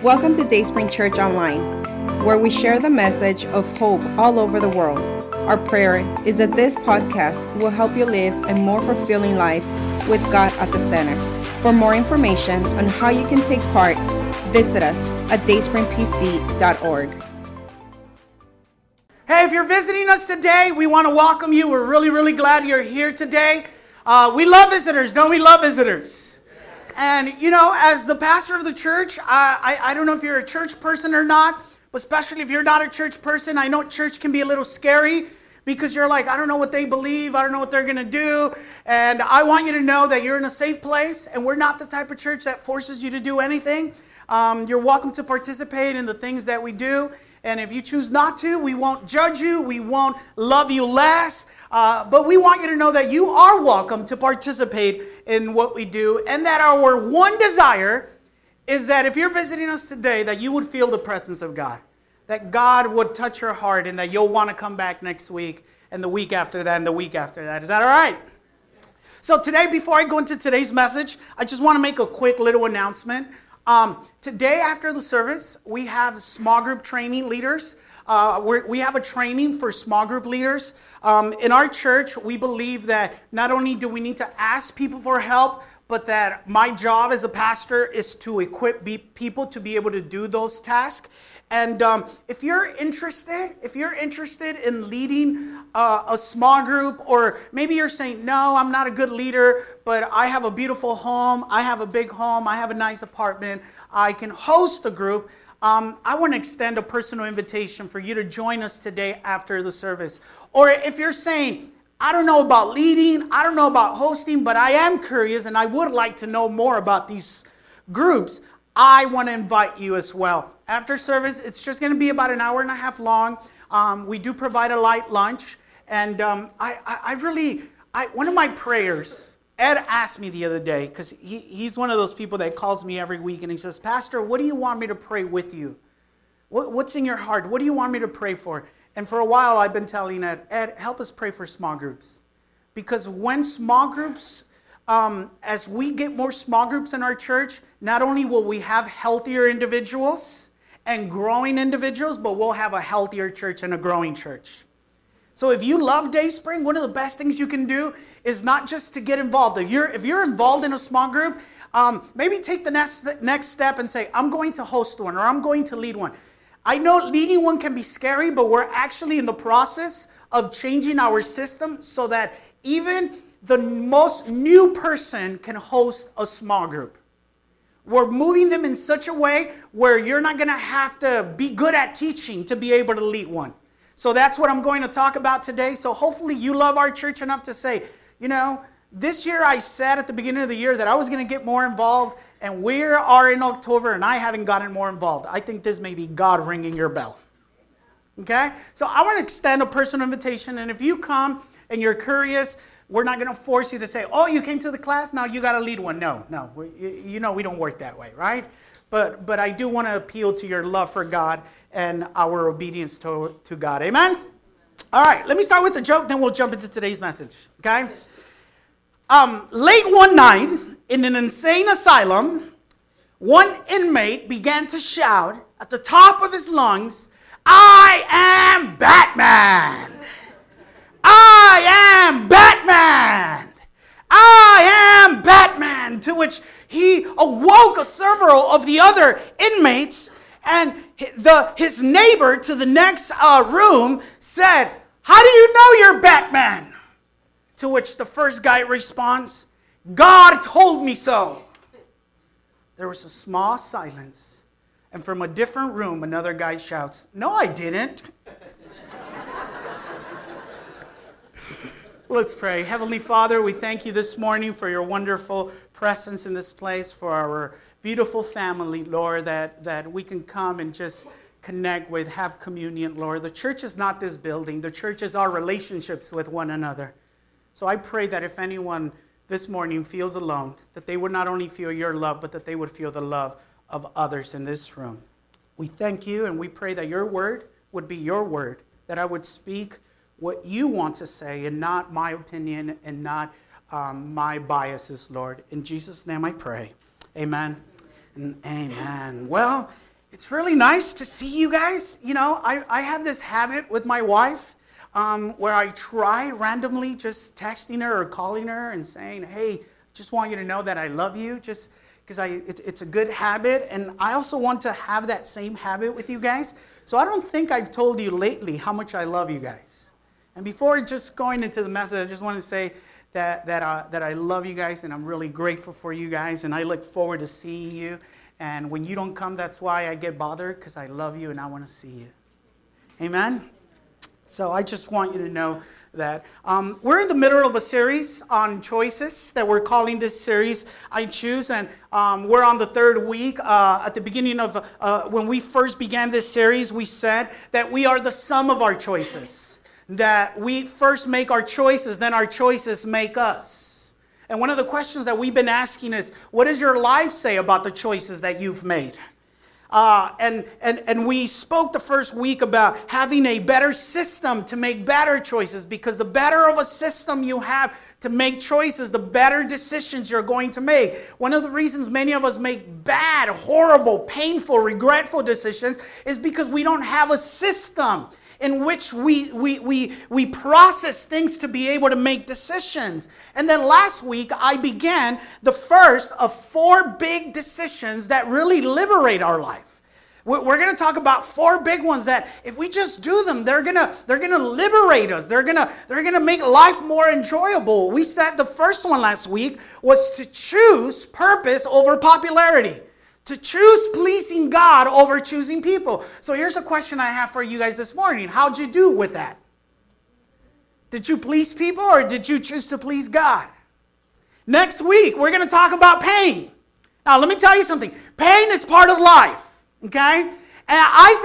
Welcome to Dayspring Church Online, where we share the message of hope all over the world. Our prayer is that this podcast will help you live a more fulfilling life with God at the center. For more information on how you can take part, visit us at dayspringpc.org. Hey, if you're visiting us today, we want to welcome you. We're really glad you're here today. We love visitors. Don't we love visitors? And, you know, as the pastor of the church, I don't know if you're a church person or not, but especially if you're not a church person, I know church can be a little scary because you're like, I don't know what they believe. I don't know what they're going to do. And I want you to know that you're in a safe place, and we're not the type of church that forces you to do anything. You're welcome to participate in the things that we do. And if you choose not to, we won't judge you. We won't love you less. But we want you to know that you are welcome to participate in what we do. And that our one desire is that if you're visiting us today, that you would feel the presence of God. That God would touch your heart and that you'll want to come back next week and the week after that and the week after that. Is that all right? So today, before I go into today's message, I just want to make a quick little announcement. Today after the service, we have small group training leaders. We have a training for small group leaders. In our church, we believe that not only do we need to ask people for help, but that my job as a pastor is to equip people to be able to do those tasks. And if you're interested in leading a small group, or maybe you're saying, no, I'm not a good leader, but I have a beautiful home, I have a big home, I have a nice apartment, I can host a group, I want to extend a personal invitation for you to join us today after the service. Or if you're saying, I don't know about leading, I don't know about hosting, but I am curious and I would like to know more about these groups, I want to invite you as well. After service, it's just going to be about an hour and a half long. We do provide a light lunch. And one of my prayers, Ed asked me the other day, because he's one of those people that calls me every week and he says, Pastor, what do you want me to pray with you? What's in your heart? What do you want me to pray for? And for a while, I've been telling Ed, help us pray for small groups. Because when small groups, as we get more small groups in our church, not only will we have healthier individuals and growing individuals, but we'll have a healthier church and a growing church. So if you love Dayspring, one of the best things you can do is not just to get involved. If you're involved in a small group, maybe take the next step and say, I'm going to host one or I'm going to lead one. I know leading one can be scary, but we're actually in the process of changing our system so that even the most new person can host a small group. We're moving them in such a way where you're not going to have to be good at teaching to be able to lead one. So that's what I'm going to talk about today. So hopefully you love our church enough to say, you know, this year I said at the beginning of the year that I was going to get more involved, and we are in October and I haven't gotten more involved. I think this may be God ringing your bell. Okay? So I want to extend a personal invitation, and if you come and you're curious, we're not going to force you to say, oh, you came to the class, now you got to lead one. No. You know we don't work that way, right? But I do want to appeal to your love for God and our obedience to God. Amen? All right, let me start with a joke, then we'll jump into today's message, okay? Late one night, in an insane asylum, one inmate began to shout at the top of his lungs, I am Batman! I am Batman! I am Batman! To which he awoke several of the other inmates, and his neighbor to the next room said, how do you know you're Batman? To which the first guy responds, God told me so. There was a small silence, and from a different room, another guy shouts, no, I didn't. Let's pray. Heavenly Father, we thank you this morning for your wonderful presence in this place, for our beautiful family, Lord, that we can come and just connect with, have communion, Lord. The church is not this building. The church is our relationships with one another. So I pray that if anyone this morning feels alone, that they would not only feel your love, but that they would feel the love of others in this room. We thank you, and we pray that your word would be your word, that I would speak what you want to say and not my opinion and not my biases, Lord. In Jesus' name I pray. Amen and amen. Well, It's really nice to see you guys. You know, I have this habit with my wife where I try randomly just texting her or calling her and saying, hey, just want you to know that I love you, just because it's a good habit. And I also want to have that same habit with you guys. So I don't think I've told you lately how much I love you guys. And before just going into the message, I just want to say that I love you guys and I'm really grateful for you guys. And I look forward to seeing you. And when you don't come, that's why I get bothered, because I love you and I want to see you. Amen? So I just want you to know that we're in the middle of a series on choices that we're calling this series I Choose. And we're on the third week. At the beginning of when we first began this series, we said that we are the sum of our choices. That we first make our choices, then our choices make us. And one of the questions that we've been asking is, what does your life say about the choices that you've made? And we spoke the first week about having a better system to make better choices, because the better of a system you have to make choices, the better decisions you're going to make. One of the reasons many of us make bad, horrible, painful, regretful decisions is because we don't have a system in which we process things to be able to make decisions. And then last week, I began the first of 4 big decisions that really liberate our life. We're going to talk about 4 big ones that if we just do them, they're going to liberate us. They're going to make life more enjoyable. We said the first one last week was to choose purpose over popularity. To choose pleasing God over choosing people. So here's a question I have for you guys this morning. How'd you do with that? Did you please people or did you choose to please God? Next week, we're going to talk about pain. Now, let me tell you something. Pain is part of life, okay? And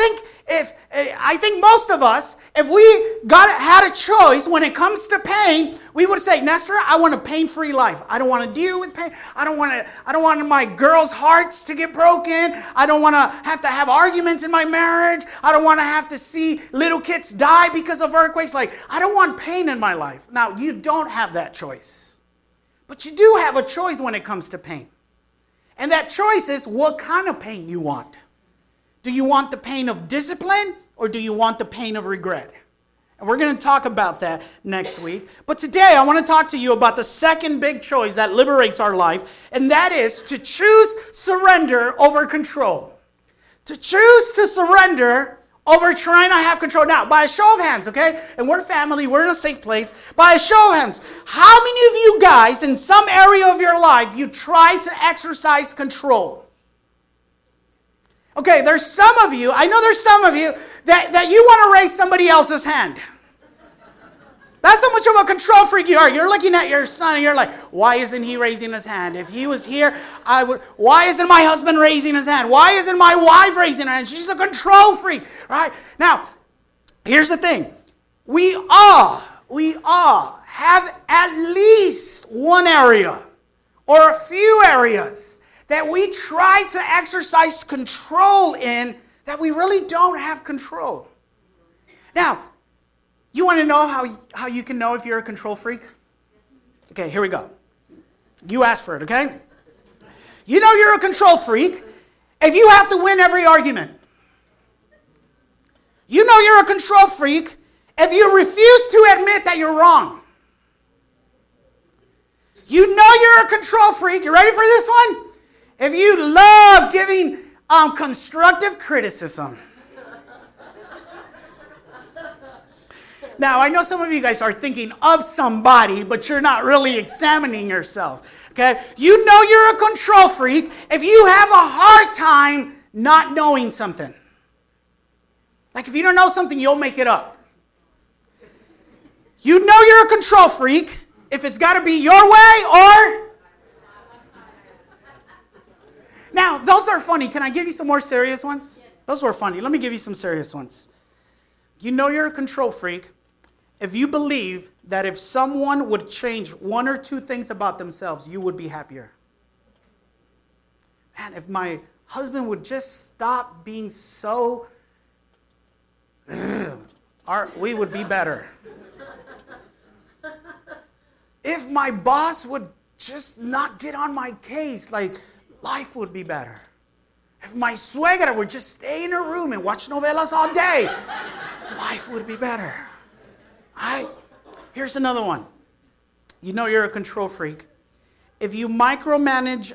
I think most of us, if we had a choice when it comes to pain, we would say, Nestor, I want a pain-free life. I don't want to deal with pain. I don't want my girls' hearts to get broken. I don't want to have arguments in my marriage. I don't want to have to see little kids die because of earthquakes. Like, I don't want pain in my life. Now, you don't have that choice. But you do have a choice when it comes to pain. And that choice is what kind of pain you want. Do you want the pain of discipline or do you want the pain of regret? And we're going to talk about that next week. But today I want to talk to you about the second big choice that liberates our life, and that is to choose surrender over control. To choose to surrender over trying to have control. Now, by a show of hands, okay? And we're family, we're in a safe place. By a show of hands, how many of you guys in some area of your life you try to exercise control? Okay, there's some of you, I know there's some of you that you want to raise somebody else's hand. That's how much of a control freak you are. You're looking at your son and you're like, why isn't he raising his hand? If he was here, I would. Why isn't my husband raising his hand? Why isn't my wife raising her hand? She's a control freak, right? Now, here's the thing. We all have at least one area or a few areas that we try to exercise control in that we really don't have control. Now, you want to know how you can know if you're a control freak? Okay, here we go. You asked for it, okay? You know you're a control freak if you have to win every argument. You know you're a control freak if you refuse to admit that you're wrong. You know you're a control freak. You ready for this one? If you love giving constructive criticism. Now, I know some of you guys are thinking of somebody, but you're not really examining yourself. Okay? You know you're a control freak if you have a hard time not knowing something. Like if you don't know something, you'll make it up. You know you're a control freak if it's got to be your way or... Now, those are funny. Can I give you some more serious ones? Yes. Those were funny. Let me give you some serious ones. You know you're a control freak if you believe that if someone would change 1 or 2 things about themselves, you would be happier. Man, if my husband would just stop being so... we would be better. If my boss would just not get on my case, like... life would be better. If my suegra would just stay in her room and watch novelas all day, life would be better. All right? Here's another one. You know you're a control freak. If you micromanage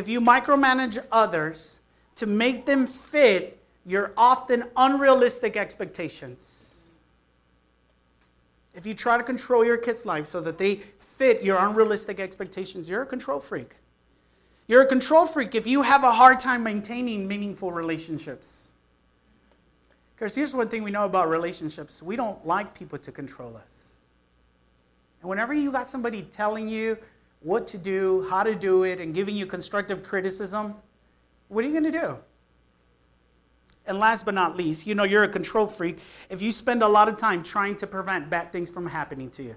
others to make them fit your often unrealistic expectations. If you try to control your kids' lives so that they fit your unrealistic expectations, you're a control freak. You're a control freak if you have a hard time maintaining meaningful relationships. Because here's one thing we know about relationships. We don't like people to control us. And whenever you got somebody telling you what to do, how to do it, and giving you constructive criticism, what are you going to do? And last but not least, you know you're a control freak if you spend a lot of time trying to prevent bad things from happening to you.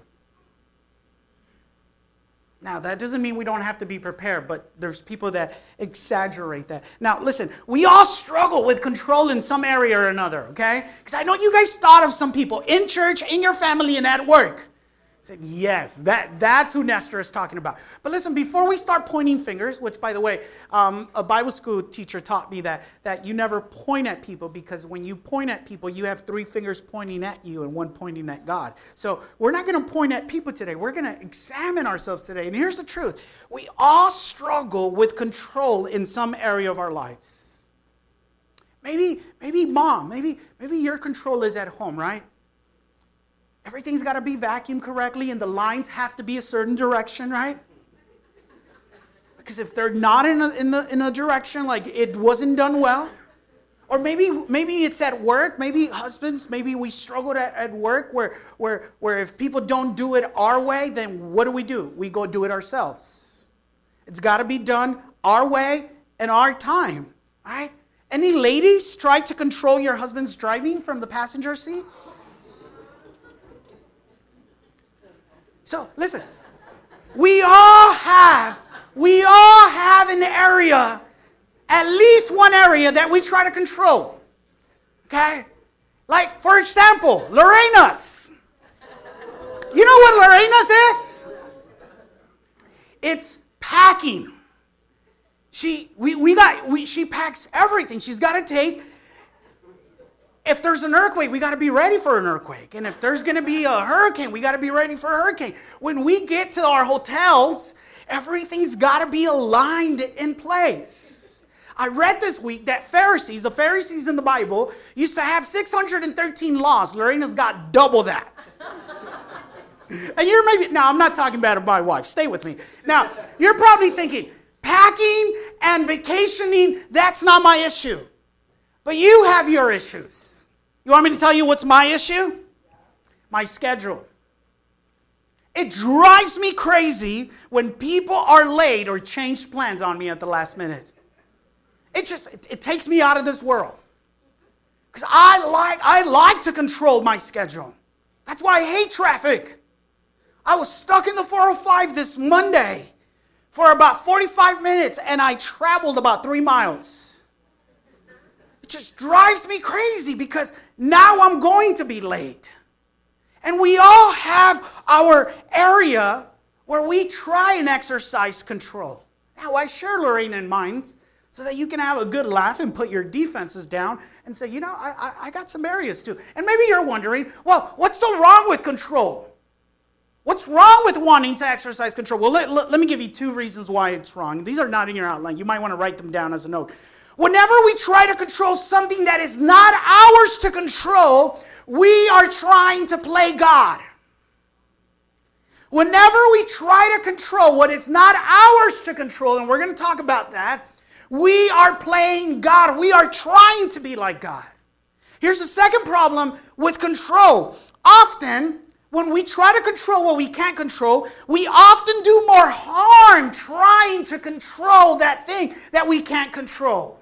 Now, that doesn't mean we don't have to be prepared, but there's people that exaggerate that. Now, listen, we all struggle with control in some area or another, okay? Because I know you guys thought of some people in church, in your family, and at work. Said, yes, that's who Nestor is talking about. But listen, before we start pointing fingers, which, by the way, a Bible school teacher taught me that you never point at people, because when you point at people, you have 3 fingers pointing at you and 1 pointing at God. So we're not going to point at people today. We're going to examine ourselves today. And here's the truth. We all struggle with control in some area of our lives. Maybe mom, maybe your control is at home, right? Everything's got to be vacuumed correctly and the lines have to be a certain direction, right? Because if they're not in a direction, like it wasn't done well. Or maybe it's at work. Maybe husbands, maybe we struggled at work where if people don't do it our way, then what do? We go do it ourselves. It's got to be done our way and our time, right? Any ladies try to control your husband's driving from the passenger seat? So, listen, we all have an area, at least one area that we try to control, okay? Like, for example, Lorena's. You know what Lorena's is? It's packing. She packs everything. She's got to take. If there's an earthquake, we got to be ready for an earthquake. And if there's going to be a hurricane, we got to be ready for a hurricane. When we get to our hotels, everything's got to be aligned in place. I read this week that the Pharisees in the Bible, used to have 613 laws. Lorena's got double that. And now I'm not talking bad about my wife. Stay with me. Now, you're probably thinking, packing and vacationing, that's not my issue. But you have your issues. You want me to tell you what's my issue? My schedule. It drives me crazy when people are late or change plans on me at the last minute. It takes me out of this world. Because I like to control my schedule. That's why I hate traffic. I was stuck in the 405 this Monday for about 45 minutes and I traveled about 3 miles. It just drives me crazy because now I'm going to be late. And we all have our area where we try and exercise control. Now, I share Lorena in mind so that you can have a good laugh and put your defenses down and say, I got some areas too. And maybe you're wondering, well, what's so wrong with control? What's wrong with wanting to exercise control? Well, let me give you 2 reasons why it's wrong. These are not in your outline. You might want to write them down as a note. Whenever we try to control something that is not ours to control, we are trying to play God. Whenever we try to control what is not ours to control, and we're going to talk about that, we are playing God. We are trying to be like God. Here's the second problem with control. Often, when we try to control what we can't control, we often do more harm trying to control that thing that we can't control.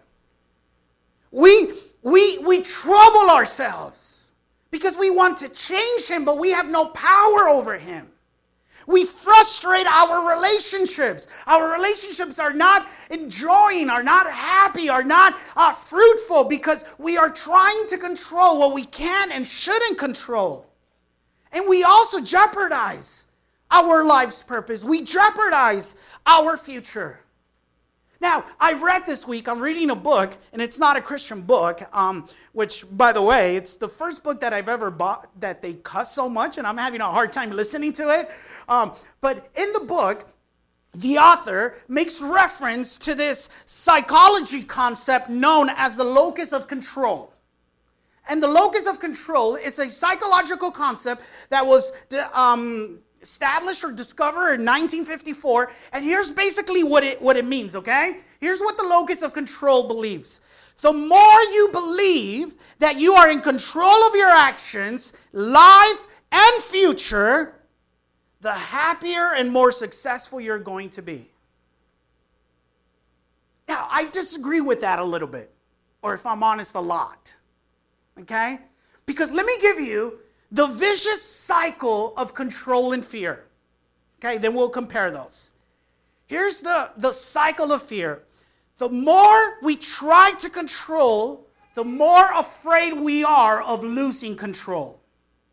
We trouble ourselves because we want to change him, but we have no power over him. We frustrate our relationships. Our relationships are not enjoying, are not happy, are not fruitful because we are trying to control what we can and shouldn't control. And we also jeopardize our life's purpose. We jeopardize our future. Now, I read this week, I'm reading a book, and it's not a Christian book, which, by the way, it's the first book that I've ever bought that they cuss so much, and I'm having a hard time listening to it. But in the book, the author makes reference to this psychology concept known as the locus of control. And the locus of control is a psychological concept that was established or discovered in 1954, and here's basically what it means, okay? Here's what the locus of control believes. The more you believe that you are in control of your actions, life, and future, the happier and more successful you're going to be. Now, I disagree with that a little bit, or if I'm honest, a lot, okay? Because let me give you the vicious cycle of control and fear. Okay, then we'll compare those. Here's the cycle of fear. The more we try to control, the more afraid we are of losing control.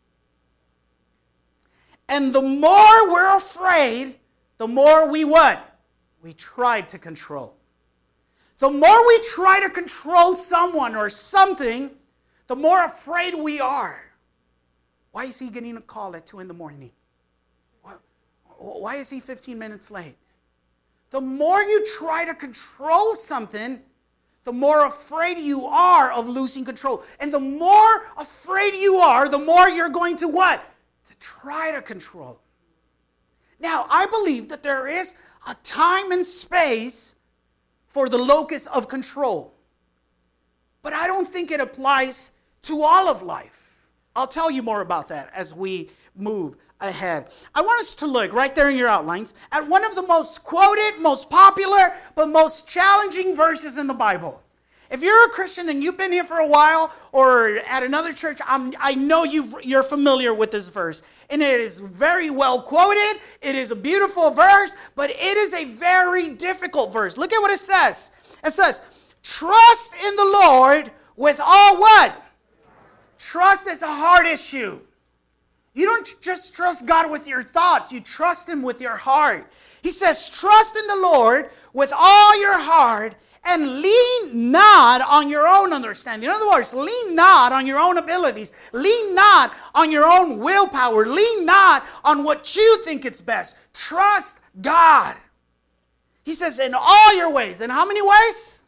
And the more we're afraid, the more we what? We try to control. The more we try to control someone or something, the more afraid we are. Why is he getting a call at 2 a.m? Why is he 15 minutes late? The more you try to control something, the more afraid you are of losing control. And the more afraid you are, the more you're going to what? To try to control. Now, I believe that there is a time and space for the locus of control. But I don't think it applies to all of life. I'll tell you more about that as we move ahead. I want us to look right there in your outlines at one of the most quoted, most popular, but most challenging verses in the Bible. If you're a Christian and you've been here for a while or at another church, I know you're familiar with this verse. And it is very well quoted. It is a beautiful verse, but it is a very difficult verse. Look at what it says. It says, trust in the Lord with all what? Trust is a hard issue. You don't just trust God with your thoughts. You trust Him with your heart. He says, trust in the Lord with all your heart and lean not on your own understanding. In other words, lean not on your own abilities. Lean not on your own willpower. Lean not on what you think is best. Trust God. He says, in all your ways. In how many ways?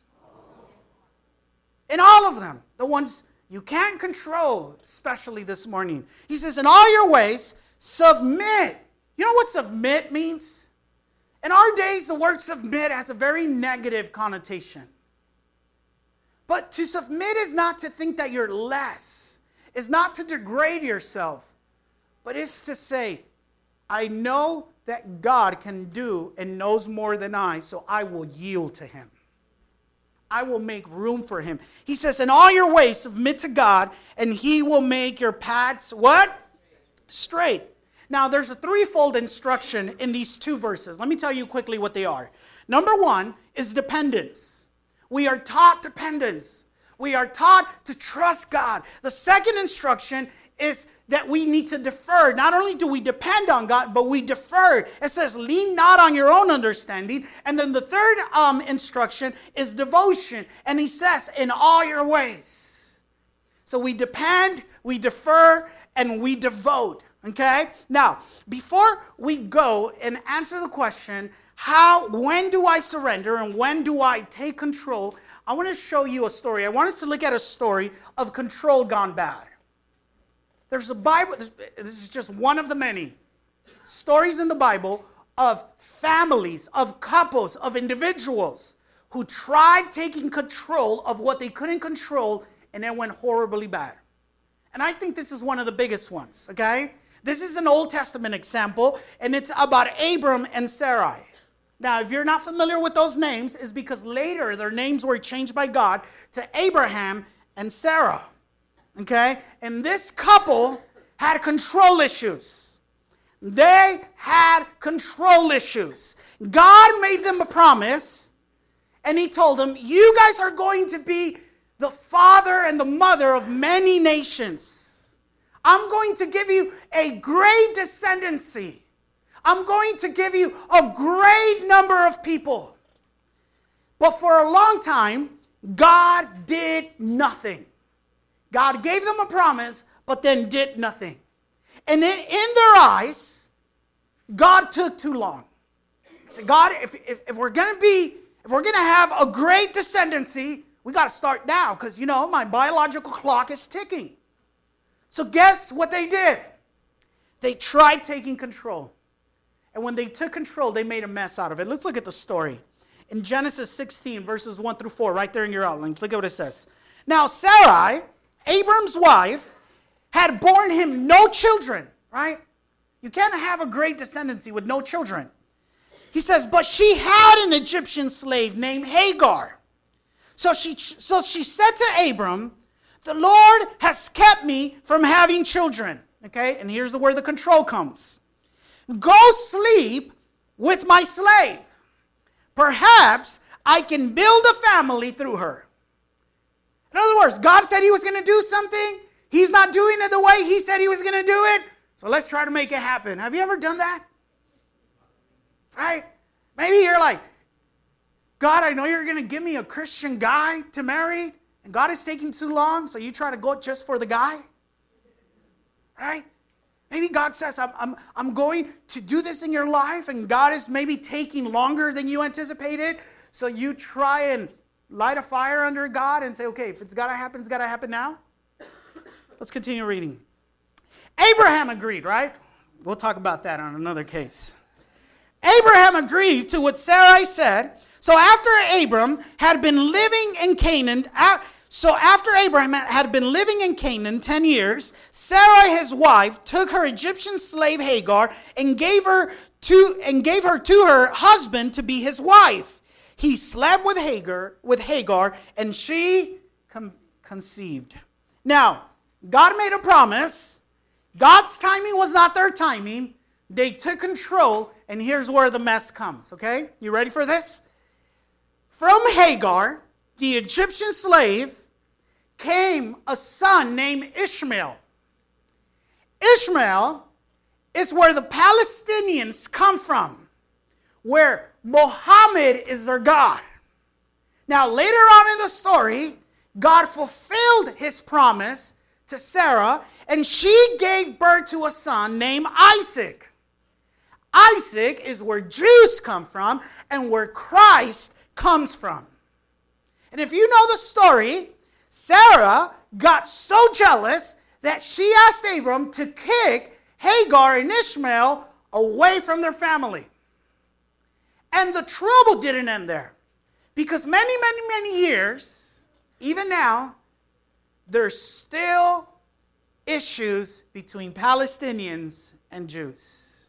In all of them. The ones you can't control, especially this morning. He says, in all your ways, submit. You know what submit means? In our days, the word submit has a very negative connotation. But to submit is not to think that you're less. It's not to degrade yourself. But it's to say, I know that God can do and knows more than I, so I will yield to Him. I will make room for Him. He says, in all your ways, submit to God, and He will make your paths, what? Straight. Now, there's a threefold instruction in these two verses. Let me tell you quickly what they are. Number one is dependence. We are taught dependence. We are taught to trust God. The second instruction is that we need to defer. Not only do we depend on God, but we defer. It says, lean not on your own understanding. And then the third instruction is devotion. And he says, in all your ways. So we depend, we defer, and we devote. Okay? Now, before we go and answer the question, when do I surrender and when do I take control? I want to show you a story. I want us to look at a story of control gone bad. There's a Bible, this is just one of the many stories in the Bible of families, of couples, of individuals who tried taking control of what they couldn't control and it went horribly bad. And I think this is one of the biggest ones, okay? This is an Old Testament example, and it's about Abram and Sarai. Now, if you're not familiar with those names, it's because later their names were changed by God to Abraham and Sarah. Okay? And this couple had control issues. They had control issues. God made them a promise, and He told them, you guys are going to be the father and the mother of many nations. I'm going to give you a great descendancy. I'm going to give you a great number of people. But for a long time, God did nothing. God gave them a promise, but then did nothing. And in their eyes, God took too long. So God, if we're going to have a great descendancy, we got to start now because, my biological clock is ticking. So guess what they did? They tried taking control. And when they took control, they made a mess out of it. Let's look at the story. In Genesis 16, verses 1 through 4, right there in your outlines, look at what it says. Now Sarai, Abram's wife, had borne him no children, right? You can't have a great descendancy with no children. He says, but she had an Egyptian slave named Hagar. So she said to Abram, the Lord has kept me from having children. Okay, and here's where the control comes. Go sleep with my slave. Perhaps I can build a family through her. In other words, God said he was going to do something. He's not doing it the way he said he was going to do it. So let's try to make it happen. Have you ever done that? Right? Maybe you're like, God, I know you're going to give me a Christian guy to marry, and God is taking too long, so you try to go just for the guy. Right? Maybe God says, I'm going to do this in your life, and God is maybe taking longer than you anticipated. So you try and light a fire under God and say, okay, if it's got to happen, it's got to happen now. Let's continue reading. Abraham agreed, right? We'll talk about that on another case. Abraham agreed to what Sarai said. So after Abraham had been living in Canaan, 10 years, Sarai, his wife, took her Egyptian slave Hagar and gave her to her husband to be his wife. He slept with Hagar, and she conceived. Now, God made a promise. God's timing was not their timing. They took control, and here's where the mess comes, okay? You ready for this? From Hagar, the Egyptian slave, came a son named Ishmael. Ishmael is where the Palestinians come from, where Muhammad is their God. Now, later on in the story, God fulfilled his promise to Sarah, and she gave birth to a son named Isaac. Isaac is where Jews come from and where Christ comes from. And if you know the story, Sarah got so jealous that she asked Abram to kick Hagar and Ishmael away from their family. And the trouble didn't end there. Because many years, even now, there's still issues between Palestinians and Jews.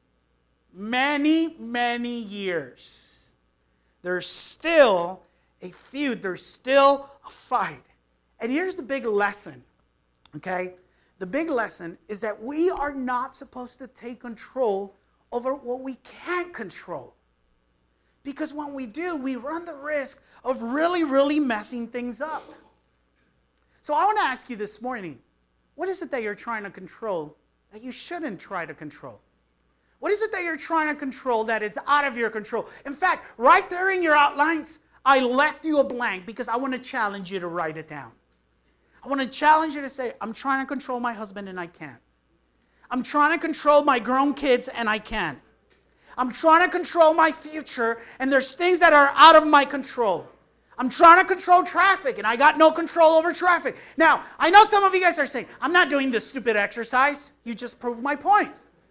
Many years. There's still a feud. There's still a fight. And here's the big lesson, okay? The big lesson is that we are not supposed to take control over what we can't control. Because when we do, we run the risk of really messing things up. So I want to ask you this morning, what is it that you're trying to control that you shouldn't try to control? What is it that you're trying to control that is out of your control? In fact, right there in your outlines, I left you a blank because I want to challenge you to write it down. I want to challenge you to say, I'm trying to control my husband and I can't. I'm trying to control my grown kids and I can't. I'm trying to control my future and there's things that are out of my control. I'm trying to control traffic and I got no control over traffic. Now, I know some of you guys are saying, I'm not doing this stupid exercise. You just proved my point.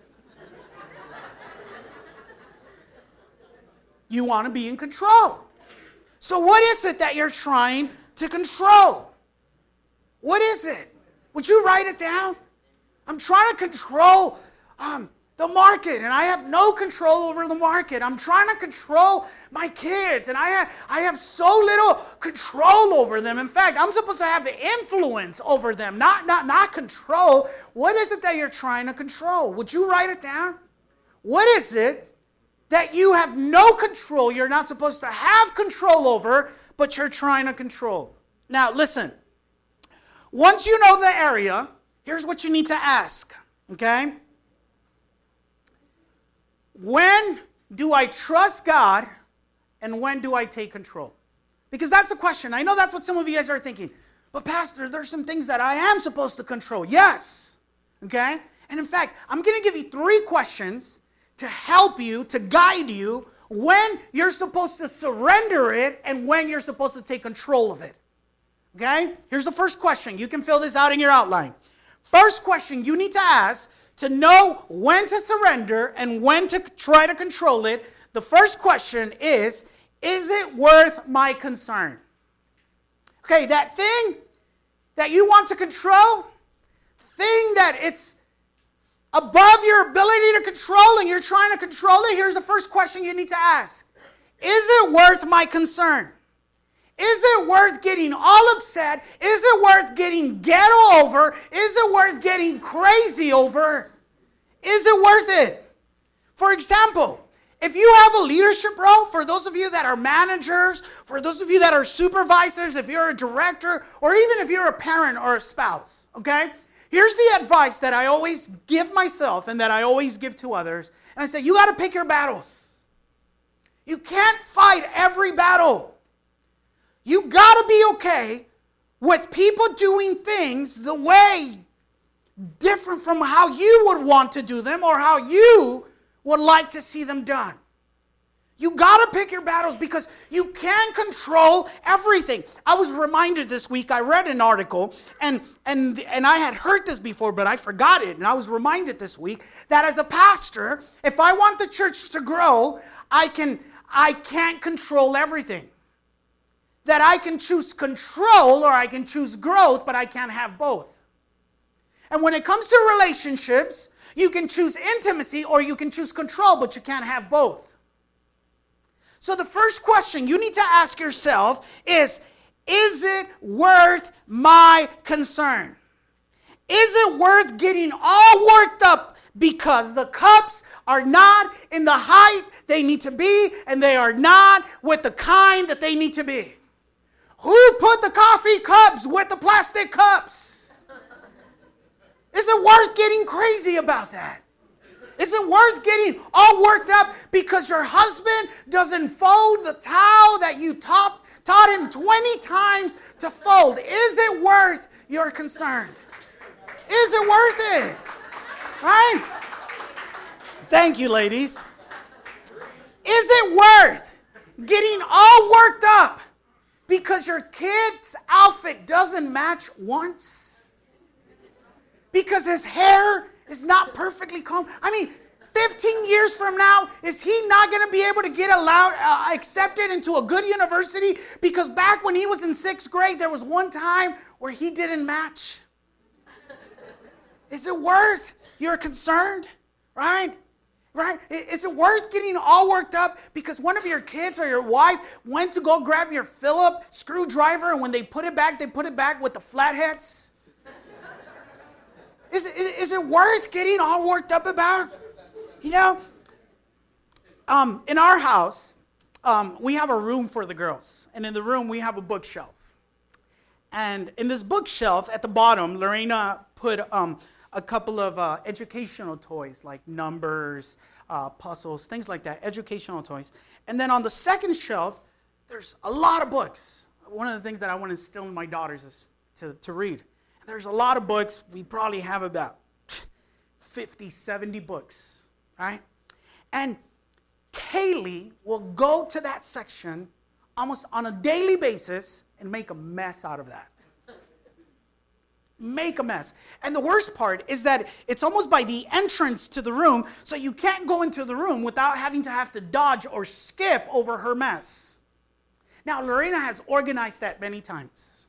You want to be in control. So what is it that you're trying to control? What is it? Would you write it down? I'm trying to control the market, and I have no control over the market. I'm trying to control my kids, and I have so little control over them. In fact, I'm supposed to have the influence over them, not control. What is it that you're trying to control? Would you write it down? What is it that you have no control, you're not supposed to have control over, but you're trying to control? Now, listen. Once you know the area, here's what you need to ask, okay? When do I trust God and when do I take control? Because that's the question. I know that's what some of you guys are thinking. But Pastor, there's some things that I am supposed to control. Yes. Okay? And in fact, I'm going to give you 3 questions to help you, to guide you, when you're supposed to surrender it and when you're supposed to take control of it. Okay? Here's the first question. You can fill this out in your outline. First question you need to ask to know when to surrender and when to try to control it. The first question is it worth my concern? Okay, that thing that you want to control, thing that it's above your ability to control and you're trying to control it, here's the first question you need to ask. Is it worth my concern? Is it worth getting all upset? Is it worth getting ghetto over? Is it worth getting crazy over? Is it worth it? For example, if you have a leadership role, for those of you that are managers, for those of you that are supervisors, if you're a director, or even if you're a parent or a spouse, okay? Here's the advice that I always give myself and that I always give to others. And I say, you got to pick your battles. You can't fight every battle. You got to be okay with people doing things the way different from how you would want to do them or how you would like to see them done. You got to pick your battles because you can't control everything. I was reminded this week, I read an article, and I had heard this before, but I forgot it. And I was reminded this week that as a pastor, if I want the church to grow, I can't control everything. That I can choose control or I can choose growth, but I can't have both. And when it comes to relationships, you can choose intimacy or you can choose control, but you can't have both. So the first question you need to ask yourself is it worth my concern? Is it worth getting all worked up because the cups are not in the height they need to be and they are not with the kind that they need to be? Who put the coffee cups with the plastic cups? Is it worth getting crazy about that? Is it worth getting all worked up because your husband doesn't fold the towel that you taught him 20 times to fold? Is it worth your concern? Is it worth it? Right? Thank you, ladies. Is it worth getting all worked up because your kid's outfit doesn't match once? Because his hair is not perfectly combed? I mean, 15 years from now, is he not going to be able to get accepted into a good university? Because back when he was in 6th grade, there was one time where he didn't match. Is it worth your concern? Right? Right? Is it worth getting all worked up because one of your kids or your wife went to go grab your Phillips screwdriver and when they put it back with the flatheads? Is it worth getting all worked up about? You know, in our house, we have a room for the girls. And in the room, we have a bookshelf. And in this bookshelf, at the bottom, Lorena put a couple of educational toys, like numbers, puzzles, things like that, educational toys. And then on the second shelf, there's a lot of books. One of the things that I want to instill in my daughters is to read. There's a lot of books. We probably have about 50, 70 books, right? And Kaylee will go to that section almost on a daily basis and make a mess out of that. Make a mess. And the worst part is that it's almost by the entrance to the room, so you can't go into the room without having to dodge or skip over her mess. Now, Lorena has organized that many times.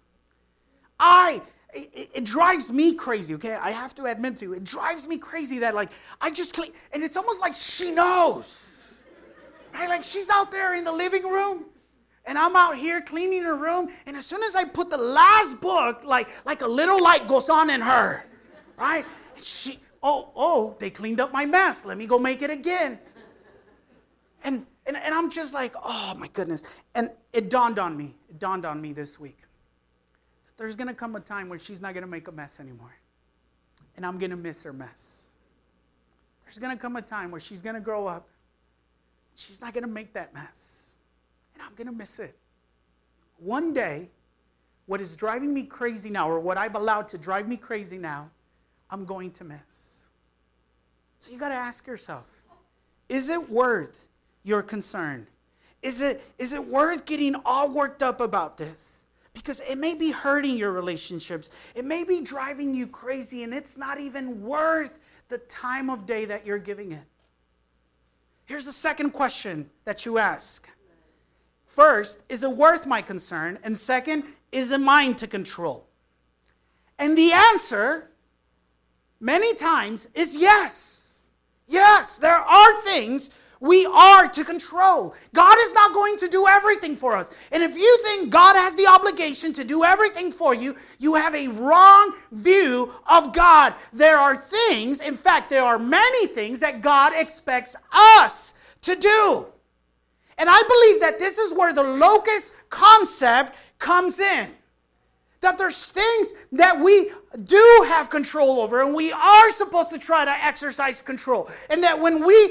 It drives me crazy, okay? I have to admit to you, it drives me crazy that I just clean, and it's almost like she knows, right? Like she's out there in the living room, and I'm out here cleaning her room, and as soon as I put the last book, like a little light goes on in her, right? She, they cleaned up my mess. Let me go make it again. And I'm just like, oh my goodness. And it dawned on me this week. There's going to come a time where she's not going to make a mess anymore. And I'm going to miss her mess. There's going to come a time where she's going to grow up. She's not going to make that mess. And I'm going to miss it. one day, what is driving me crazy now, or what I've allowed to drive me crazy now, I'm going to miss. So you got to ask yourself, is it worth your concern? Is it worth getting all worked up about this? Because it may be hurting your relationships. It may be driving you crazy, and it's not even worth the time of day that you're giving it. Here's the second question that you ask. First, is it worth my concern? And second, is it mine to control? And the answer, many times, is yes. Yes, there are things we are to control. God is not going to do everything for us. And if you think God has the obligation to do everything for you, you have a wrong view of God. There are things, in fact, there are many things that God expects us to do. And I believe that this is where the locus concept comes in. That there's things that we do have control over, and we are supposed to try to exercise control. And that when we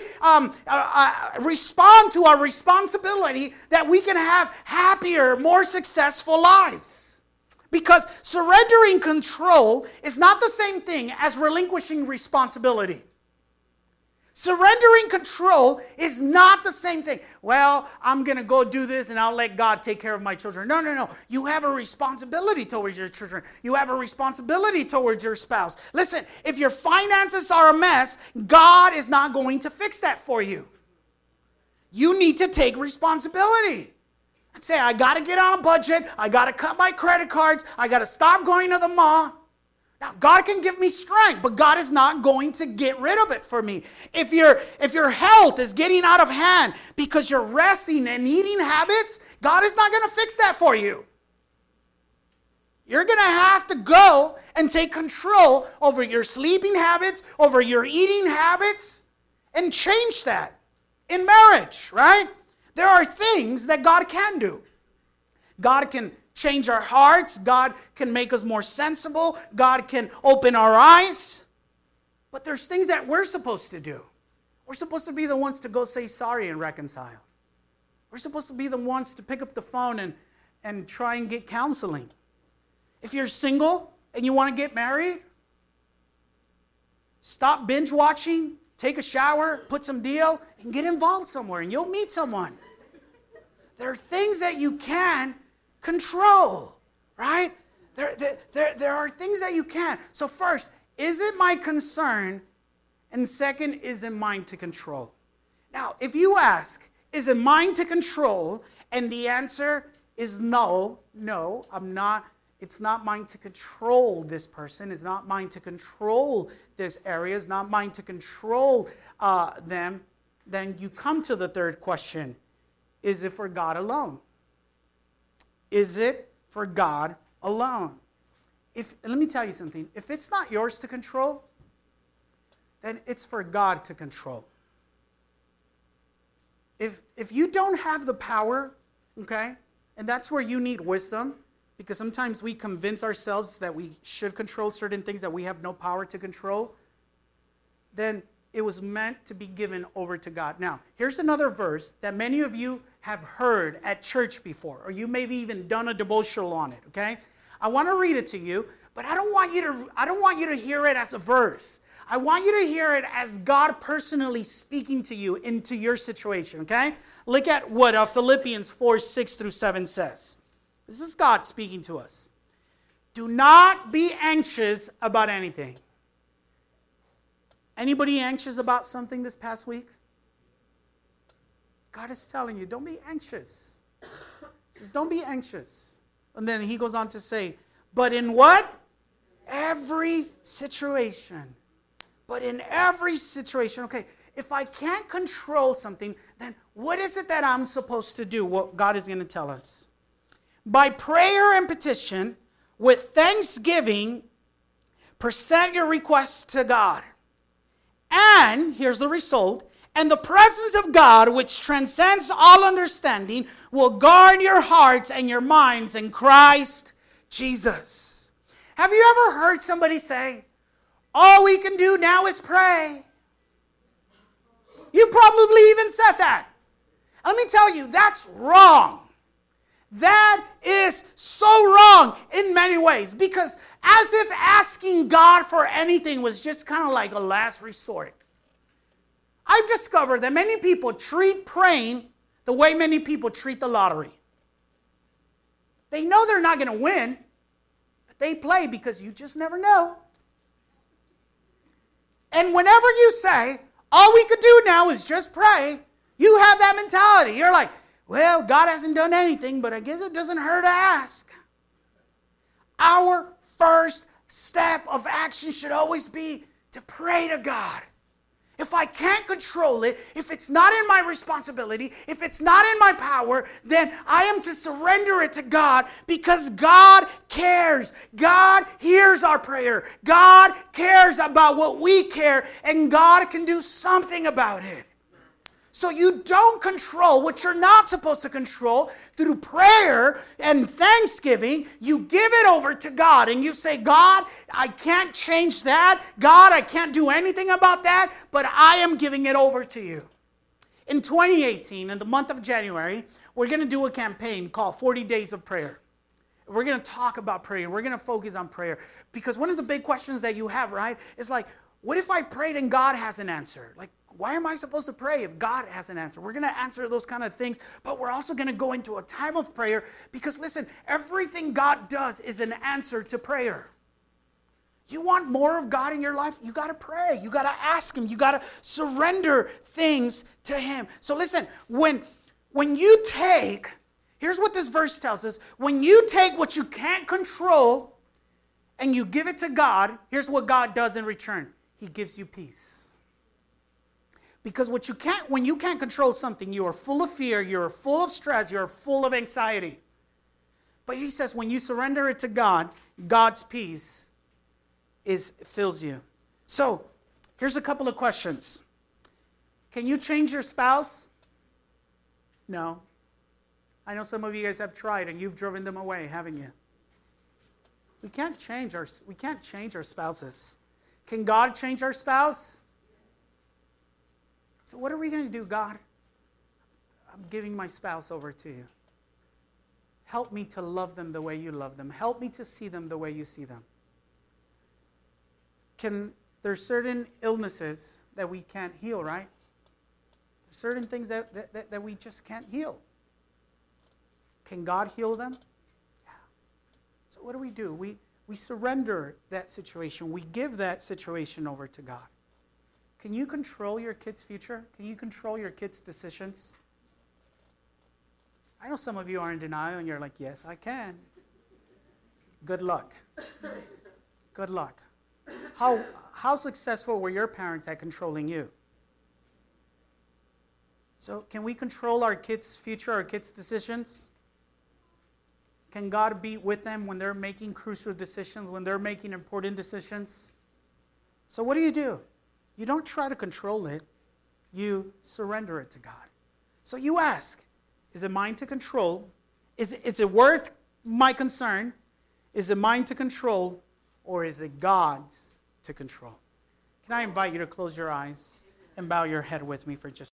respond to our responsibility, that we can have happier, more successful lives. Because surrendering control is not the same thing as relinquishing responsibility. Surrendering control is not the same thing. Well, I'm going to go do this and I'll let God take care of my children. No. You have a responsibility towards your children. You have a responsibility towards your spouse. Listen, if your finances are a mess, God is not going to fix that for you. You need to take responsibility. And say, I got to get on a budget. I got to cut my credit cards. I got to stop going to the mall. Now, God can give me strength, but God is not going to get rid of it for me. If your health is getting out of hand because you're resting and eating habits, God is not going to fix that for you. You're going to have to go and take control over your sleeping habits, over your eating habits, and change that in marriage, right? There are things that God can do. God can change our hearts. God can make us more sensible. God can open our eyes. But there's things that we're supposed to do. We're supposed to be the ones to go say sorry and reconcile. We're supposed to be the ones to pick up the phone and try and get counseling. If you're single and you want to get married, stop binge watching, take a shower, put some deo, and get involved somewhere, and you'll meet someone. There are things that you can control, right? There are things that you can. So first, is it my concern? And second, is it mine to control? Now, if you ask, is it mine to control? And the answer is no, I'm not. It's not mine to control this person. It's not mine to control this area. It's not mine to control them. Then you come to the third question. Is it for God alone? Is it for God alone? Let me tell you something. If it's not yours to control, then it's for God to control. If you don't have the power, okay, and that's where you need wisdom, because sometimes we convince ourselves that we should control certain things that we have no power to control, then it was meant to be given over to God. Now, here's another verse that many of you have heard at church before, or you maybe even done a devotional on it, okay? I want to read it to you, but I don't want you to hear it as a verse. I want you to hear it as God personally speaking to you into your situation, okay? Look at what Philippians 4:6-7 says. This is God speaking to us. Do not be anxious about anything. Anybody anxious about something this past week? God is telling you, don't be anxious. He says, don't be anxious. And then he goes on to say, but in what? Every situation. But in every situation. Okay, if I can't control something, then what is it that I'm supposed to do? What God is going to tell us. By prayer and petition, with thanksgiving, present your requests to God. And, here's the result, and the presence of God, which transcends all understanding, will guard your hearts and your minds in Christ Jesus. Have you ever heard somebody say, all we can do now is pray? You probably even said that. Let me tell you, that's wrong. That is so wrong in many ways, because as if asking God for anything was just kind of like a last resort. I've discovered that many people treat praying the way many people treat the lottery. They know they're not going to win, but they play because you just never know. And whenever you say, all we could do now is just pray, you have that mentality. You're like, well, God hasn't done anything, but I guess it doesn't hurt to ask. Our first step of action should always be to pray to God. If I can't control it, if it's not in my responsibility, if it's not in my power, then I am to surrender it to God, because God cares. God hears our prayer. God cares about what we care, and God can do something about it. So you don't control what you're not supposed to control through prayer and thanksgiving. You give it over to God and you say, God, I can't change that. God, I can't do anything about that, but I am giving it over to you. In 2018, in the month of January, we're going to do a campaign called 40 Days of Prayer. We're going to talk about prayer. We're going to focus on prayer. Because one of the big questions that you have, right, is like, what if I've prayed and God hasn't answered? Like, why am I supposed to pray if God has an answer? We're going to answer those kind of things, but we're also going to go into a time of prayer because, listen, everything God does is an answer to prayer. You want more of God in your life? You got to pray. You got to ask Him. You got to surrender things to Him. So listen, when you take, here's what this verse tells us. When you take what you can't control and you give it to God, here's what God does in return. He gives you peace. Because when you can't control something, you are full of fear, you're full of stress, you're full of anxiety. But He says when you surrender it to God, God's peace fills you. So, here's a couple of questions. Can you change your spouse? No. I know some of you guys have tried and you've driven them away, haven't you? We can't change our spouses. Can God change our spouse? So what are we going to do, God? I'm giving my spouse over to you. Help me to love them the way you love them. Help me to see them the way you see them. There's certain illnesses that we can't heal, right? There's certain things that we just can't heal. Can God heal them? Yeah. So what do? We surrender that situation. We give that situation over to God. Can you control your kids' future? Can you control your kids' decisions? I know some of you are in denial and you're like, yes, I can. Good luck. Good luck. How successful were your parents at controlling you? So can we control our kids' future, our kids' decisions? Can God be with them when they're making crucial decisions, when they're making important decisions? So what do? You don't try to control it. You surrender it to God. So you ask, is it mine to control? Is it worth my concern? Is it mine to control? Or is it God's to control? Can I invite you to close your eyes and bow your head with me for just